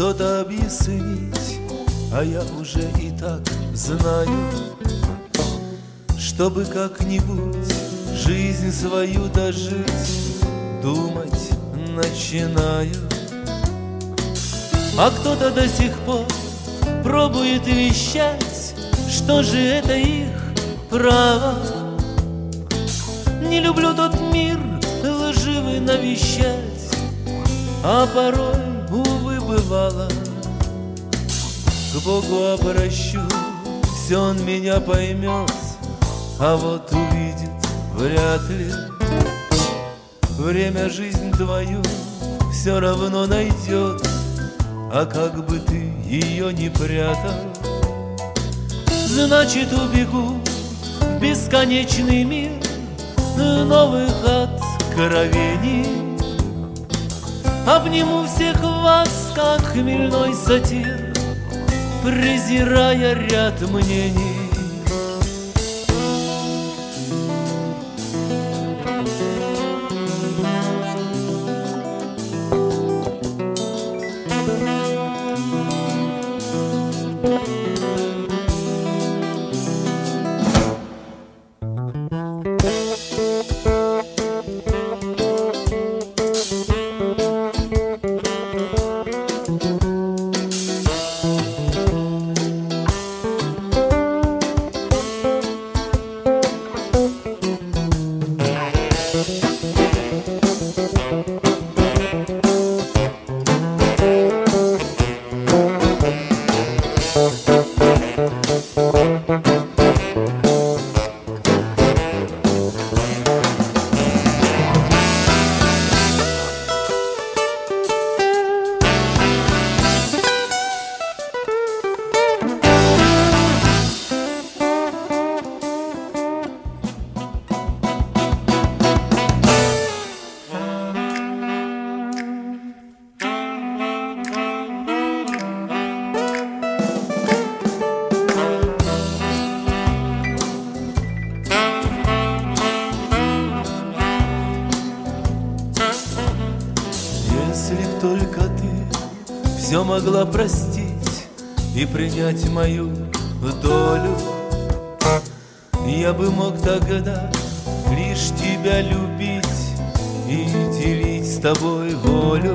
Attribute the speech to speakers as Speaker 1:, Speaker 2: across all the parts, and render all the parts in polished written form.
Speaker 1: что-то объяснить, а я уже и так знаю, чтобы как-нибудь жизнь свою дожить, думать начинаю. А кто-то до сих пор пробует вещать, что же это их право. Не люблю тот мир лживый навещать, а порой, увы, бывало. К Богу обращусь, Он меня поймет, а вот увидит вряд ли. Время жизнь твою все равно найдет, а как бы ты ее не прятал, значит, убегу в бесконечный мир новых откровений. Обниму всех вас, как хмельной сатир, презирая ряд мнений. Если б только ты все могла простить и принять мою долю, я бы мог тогда лишь тебя любить и делить с тобой волю.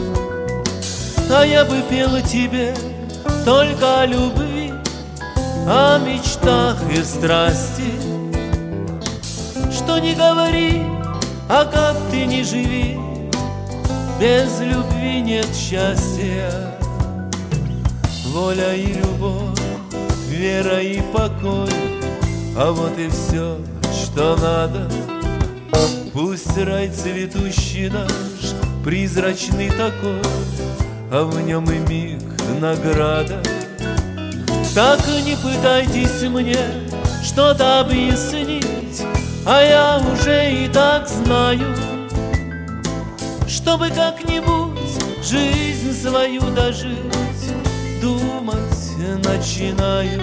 Speaker 1: А я бы пела тебе только о любви, о мечтах и страсти. Что не говори, а как ты не живи, без любви нет счастья. Воля и любовь, вера и покой, а вот и все, что надо. Пусть рай цветущий наш, призрачный такой, а в нем и миг награда. Так не пытайтесь мне что-то объяснить, а я уже и так знаю, чтобы как-нибудь жизнь свою дожить, думать начинаю.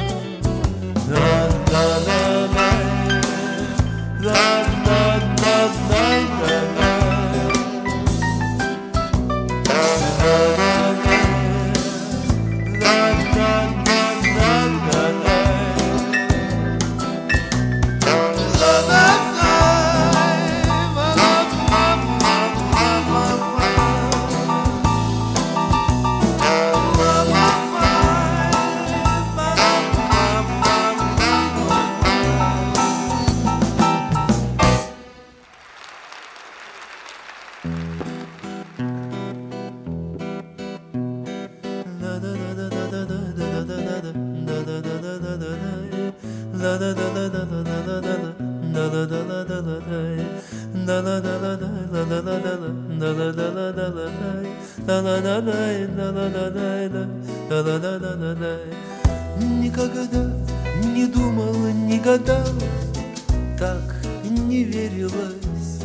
Speaker 1: Никогда не думал, не гадал, так не верилось,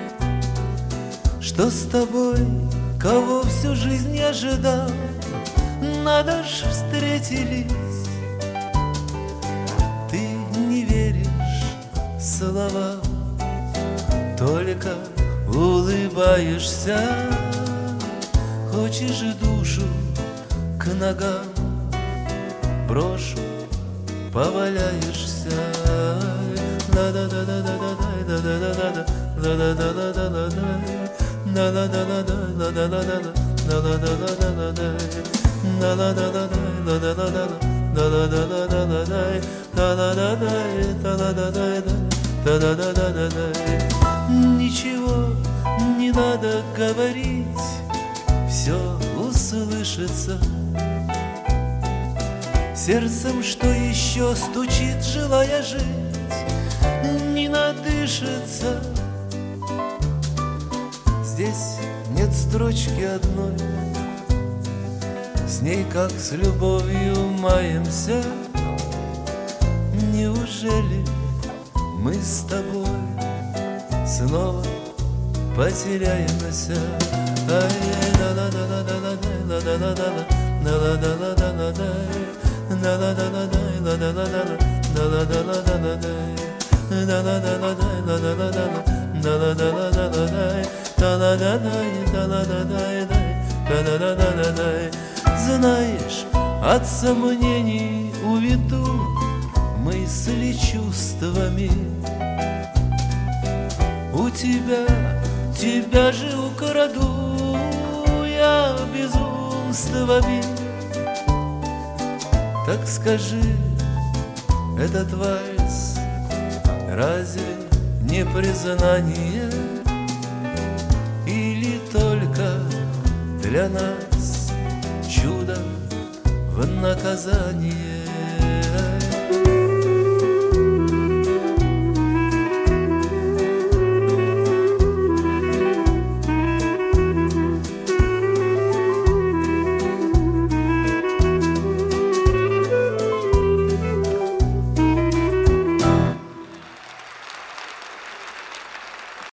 Speaker 1: что с тобой, кого всю жизнь ожидал, надо ж встретились. Ты не веришь словам, только улыбаешься. Хочешь душу ногам брошу, поваляешься. Ничего не надо говорить, все услышится. Сердцем, что еще стучит, желая жить, не надышится. Здесь нет строчки одной, с ней как с любовью маемся. Неужели мы с тобой снова потеряемся? Знаешь, от сомнений уведу мысли чувствами. У тебя же украду я безумствами. Так скажи, этот вальс разве не признание? Или только для нас чудо в наказание?